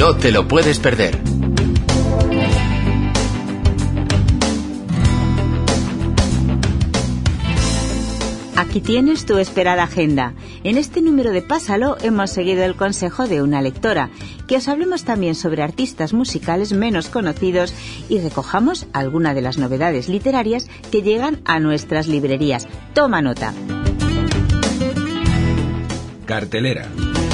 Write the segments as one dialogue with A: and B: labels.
A: No te lo puedes perder.
B: Aquí tienes tu esperada agenda. En este número de Pásalo hemos seguido el consejo de una lectora, que os hablemos también sobre artistas musicales menos conocidos y recojamos alguna de las novedades literarias que llegan a nuestras librerías. Toma nota.
C: Cartelera.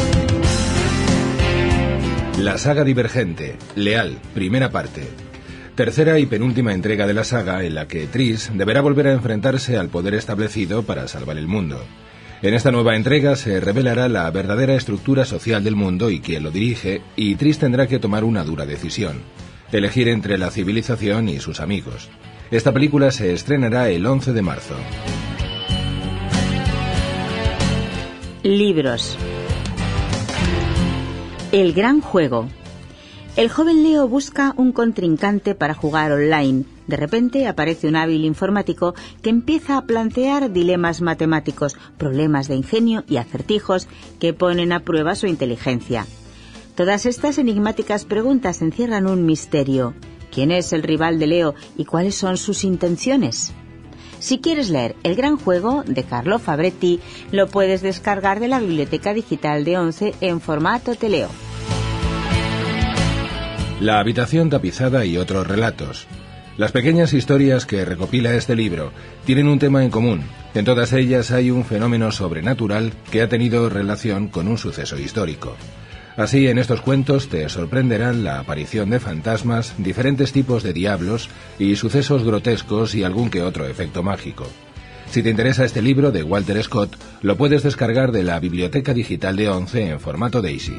C: La saga Divergente, Leal, primera parte. Tercera y penúltima entrega de la saga en la que Tris deberá volver a enfrentarse al poder establecido para salvar el mundo. En esta nueva entrega se revelará la verdadera estructura social del mundo y quién lo dirige, y Tris tendrá que tomar una dura decisión: elegir entre la civilización y sus amigos. Esta película se estrenará el 11 de marzo.
B: Libros. El gran juego. El joven Leo busca un contrincante para jugar online. De repente aparece un hábil informático que empieza a plantear dilemas matemáticos, problemas de ingenio y acertijos que ponen a prueba su inteligencia. Todas estas enigmáticas preguntas encierran un misterio. ¿Quién es el rival de Leo y cuáles son sus intenciones? Si quieres leer El gran juego, de Carlo Fabretti, lo puedes descargar de la biblioteca digital de ONCE en formato teleo.
C: La habitación tapizada y otros relatos. Las pequeñas historias que recopila este libro tienen un tema en común. En todas ellas hay un fenómeno sobrenatural que ha tenido relación con un suceso histórico. Así, en estos cuentos te sorprenderán la aparición de fantasmas, diferentes tipos de diablos y sucesos grotescos y algún que otro efecto mágico. Si te interesa este libro de Walter Scott, lo puedes descargar de la biblioteca digital de ONCE en formato Daisy.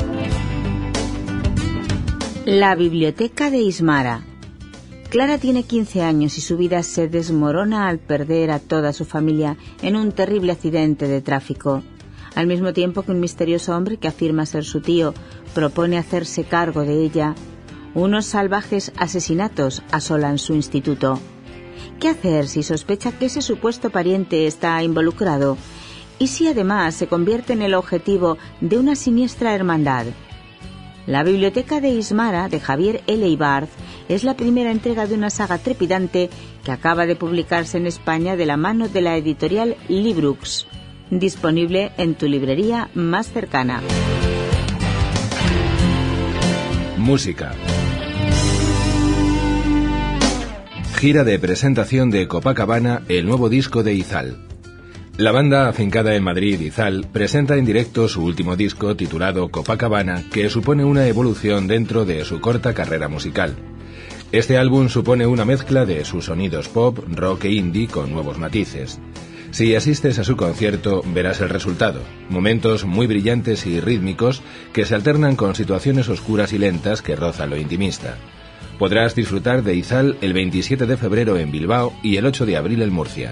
B: La biblioteca de Ismara. Clara tiene 15 años y su vida se desmorona al perder a toda su familia en un terrible accidente de tráfico. Al mismo tiempo que un misterioso hombre que afirma ser su tío propone hacerse cargo de ella, unos salvajes asesinatos asolan su instituto. ¿Qué hacer si sospecha que ese supuesto pariente está involucrado? ¿Y si además se convierte en el objetivo de una siniestra hermandad? La biblioteca de Ismara, de Javier L. Ibarz, es la primera entrega de una saga trepidante que acaba de publicarse en España de la mano de la editorial Librux, disponible en tu librería más cercana.
C: Música. Gira de presentación de Copacabana, el nuevo disco de Izal. La banda, afincada en Madrid, Izal, presenta en directo su último disco titulado Copacabana, que supone una evolución dentro de su corta carrera musical. Este álbum supone una mezcla de sus sonidos pop, rock e indie con nuevos matices. Si asistes a su concierto, verás el resultado: momentos muy brillantes y rítmicos que se alternan con situaciones oscuras y lentas que rozan lo intimista. Podrás disfrutar de Izal el 27 de febrero en Bilbao y el 8 de abril en Murcia.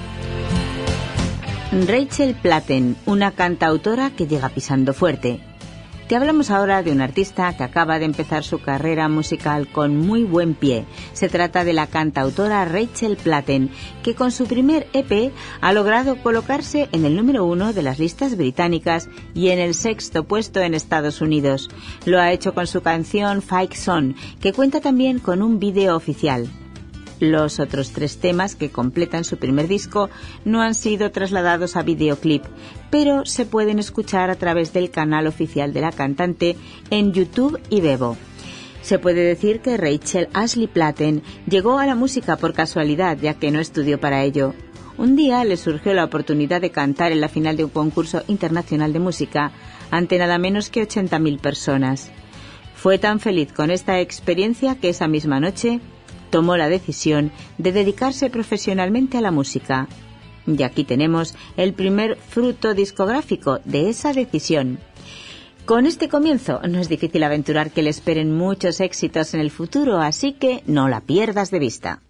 B: Rachel Platten, una cantautora que llega pisando fuerte. Te hablamos ahora de un artista que acaba de empezar su carrera musical con muy buen pie. Se trata de la cantautora Rachel Platten, que con su primer EP ha logrado colocarse en el número 1 de las listas británicas y en el 6º puesto en Estados Unidos. Lo ha hecho con su canción Fake Son, que cuenta también con un vídeo oficial. Los otros 3 temas que completan su primer disco no han sido trasladados a videoclip, pero se pueden escuchar a través del canal oficial de la cantante en YouTube y Vevo. Se puede decir que Rachel Ashley Platten llegó a la música por casualidad, ya que no estudió para ello. Un día le surgió la oportunidad de cantar en la final de un concurso internacional de música ante nada menos que 80.000 personas. Fue tan feliz con esta experiencia que esa misma noche tomó la decisión de dedicarse profesionalmente a la música. Y aquí tenemos el primer fruto discográfico de esa decisión. Con este comienzo no es difícil aventurar que le esperen muchos éxitos en el futuro, así que no la pierdas de vista.